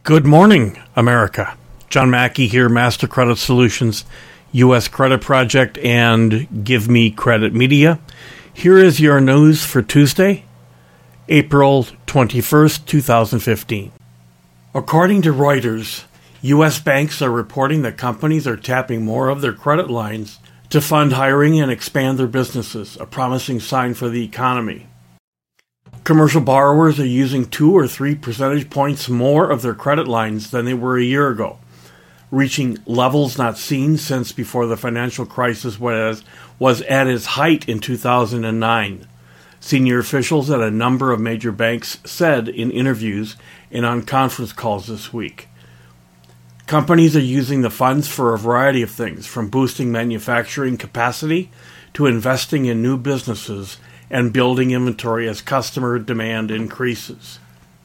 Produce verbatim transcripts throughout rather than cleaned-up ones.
Good morning, America. John Mackey here, Master Credit Solutions, U S Credit Project, and Give Me Credit Media. Here is your news for Tuesday, April twenty-first, twenty fifteen. According to Reuters, U S banks are reporting that companies are tapping more of their credit lines to fund hiring and expand their businesses, a promising sign for the economy. Commercial borrowers are using two or three percentage points more of their credit lines than they were a year ago, reaching levels not seen since before the financial crisis was, was at its height in two thousand nine. Senior officials at a number of major banks said in interviews and on conference calls this week. Companies are using the funds for a variety of things, from boosting manufacturing capacity to investing in new businesses and building inventory as customer demand increases.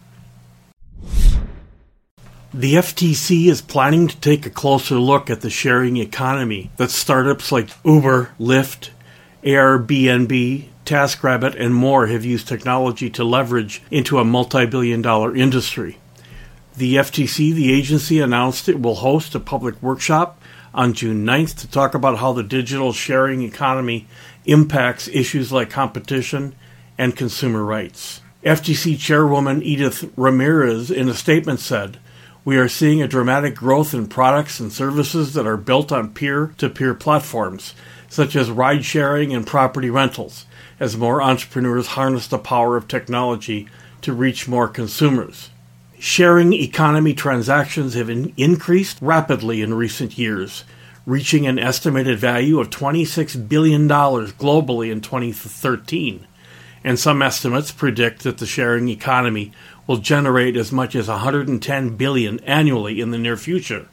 The F T C is planning to take a closer look at the sharing economy that startups like Uber, Lyft, Airbnb, TaskRabbit, and more have used technology to leverage into a multi-billion dollar industry. The F T C, the agency, announced it will host a public workshop on June ninth to talk about how the digital sharing economy impacts issues like competition and consumer rights. F T C Chairwoman Edith Ramirez in a statement said, "We are seeing a dramatic growth in products and services that are built on peer-to-peer platforms, such as ride-sharing and property rentals, as more entrepreneurs harness the power of technology to reach more consumers." Sharing economy transactions have in- increased rapidly in recent years, reaching an estimated value of twenty-six billion dollars globally in twenty thirteen, and some estimates predict that the sharing economy will generate as much as one hundred ten billion dollars annually in the near future.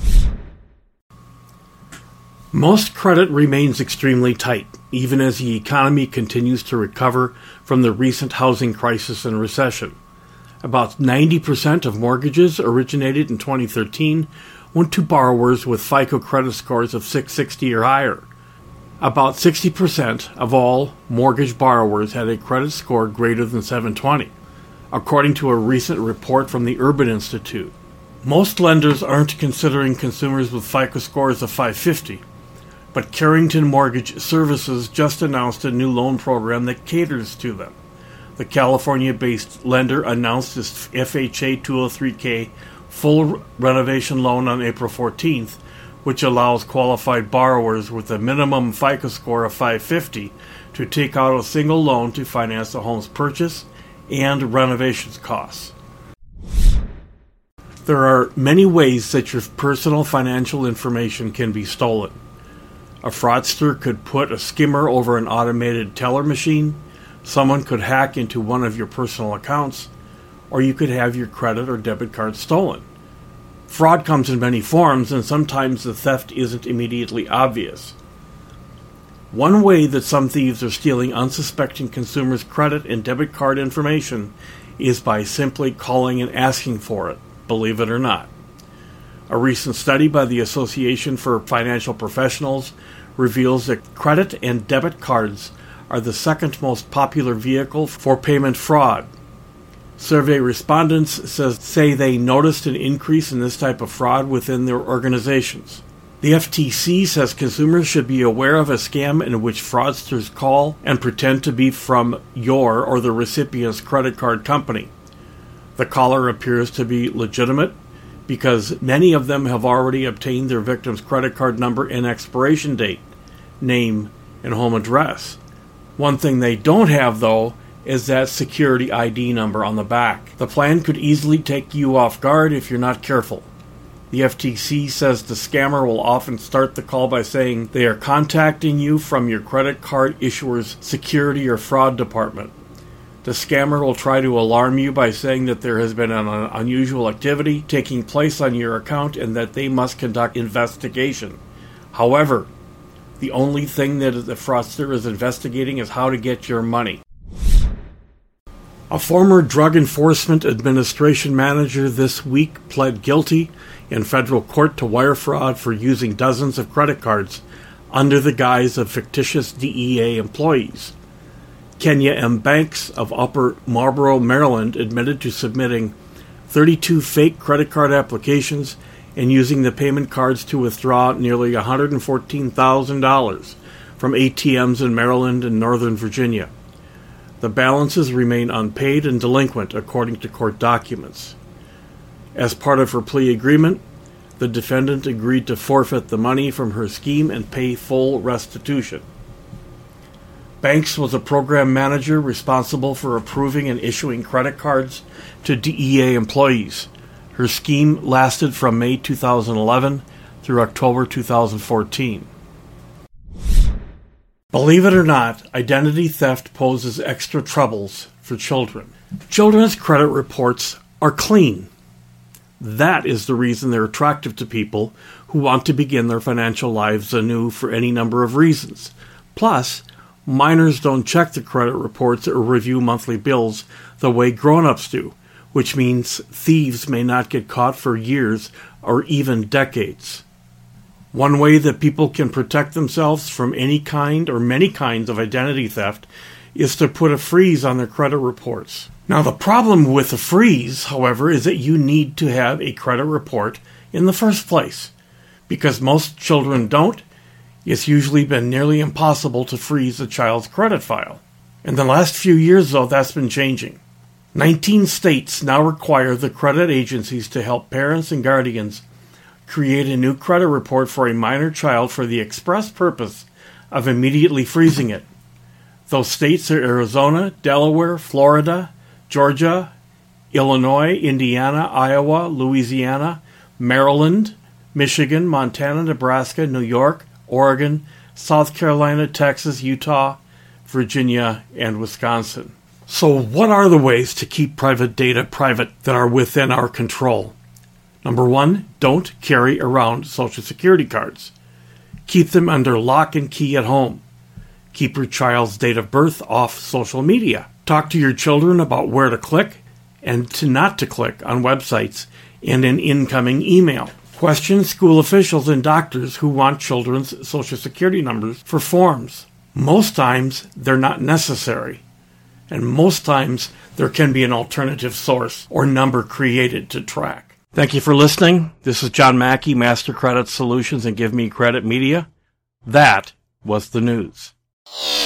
Most credit remains extremely tight, even as the economy continues to recover from the recent housing crisis and recession. About ninety percent of mortgages originated in twenty thirteen went to borrowers with FICO credit scores of six sixty or higher. About sixty percent of all mortgage borrowers had a credit score greater than seven twenty, according to a recent report from the Urban Institute. Most lenders aren't considering consumers with FICO scores of five fifty, but Carrington Mortgage Services just announced a new loan program that caters to them. The California-based lender announced its F H A two oh three K full renovation loan on April fourteenth, which allows qualified borrowers with a minimum FICO score of five fifty to take out a single loan to finance a home's purchase and renovations costs. There are many ways that your personal financial information can be stolen. A fraudster could put a skimmer over an automated teller machine, someone could hack into one of your personal accounts, or you could have your credit or debit card stolen. Fraud comes in many forms, and sometimes the theft isn't immediately obvious. One way that some thieves are stealing unsuspecting consumers' credit and debit card information is by simply calling and asking for it, believe it or not. A recent study by the Association for Financial Professionals reveals that credit and debit cards are the second most popular vehicle for payment fraud. Survey respondents says, say they noticed an increase in this type of fraud within their organizations. The F T C says consumers should be aware of a scam in which fraudsters call and pretend to be from your or the recipient's credit card company. The caller appears to be legitimate because many of them have already obtained their victim's credit card number and expiration date, name, and home address. One thing they don't have, though, is that security I D number on the back. The plan could easily take you off guard if you're not careful. The F T C says the scammer will often start the call by saying they are contacting you from your credit card issuer's security or fraud department. The scammer will try to alarm you by saying that there has been an unusual activity taking place on your account and that they must conduct investigation. However, the only thing that the fraudster is investigating is how to get your money. A former Drug Enforcement Administration manager this week pled guilty in federal court to wire fraud for using dozens of credit cards under the guise of fictitious D E A employees. Kenya M. Banks of Upper Marlboro, Maryland, admitted to submitting thirty-two fake credit card applications, and using the payment cards to withdraw nearly one hundred fourteen thousand dollars from A T Ms in Maryland and Northern Virginia. The balances remain unpaid and delinquent, according to court documents. As part of her plea agreement, the defendant agreed to forfeit the money from her scheme and pay full restitution. Banks was a program manager responsible for approving and issuing credit cards to D E A employees. Her scheme lasted from May two thousand eleven through October two thousand fourteen. Believe it or not, identity theft poses extra troubles for children. Children's credit reports are clean. That is the reason they're attractive to people who want to begin their financial lives anew for any number of reasons. Plus, minors don't check the credit reports or review monthly bills the way grown-ups do, which means thieves may not get caught for years or even decades. One way that people can protect themselves from any kind or many kinds of identity theft is to put a freeze on their credit reports. Now, the problem with a freeze, however, is that you need to have a credit report in the first place. Because most children don't, it's usually been nearly impossible to freeze a child's credit file. In the last few years, though, that's been changing. nineteen states now require the credit agencies to help parents and guardians create a new credit report for a minor child for the express purpose of immediately freezing it. Those states are Arizona, Delaware, Florida, Georgia, Illinois, Indiana, Iowa, Louisiana, Maryland, Michigan, Montana, Nebraska, New York, Oregon, South Carolina, Texas, Utah, Virginia, and Wisconsin. So what are the ways to keep private data private that are within our control? Number one, don't carry around Social Security cards. Keep them under lock and key at home. Keep your child's date of birth off social media. Talk to your children about where to click and to not to click on websites and in incoming email. Question school officials and doctors who want children's Social Security numbers for forms. Most times, they're not necessary. And most times, there can be an alternative source or number created to track. Thank you for listening. This is John Mackey, Master Credit Solutions and Give Me Credit Media. That was the news.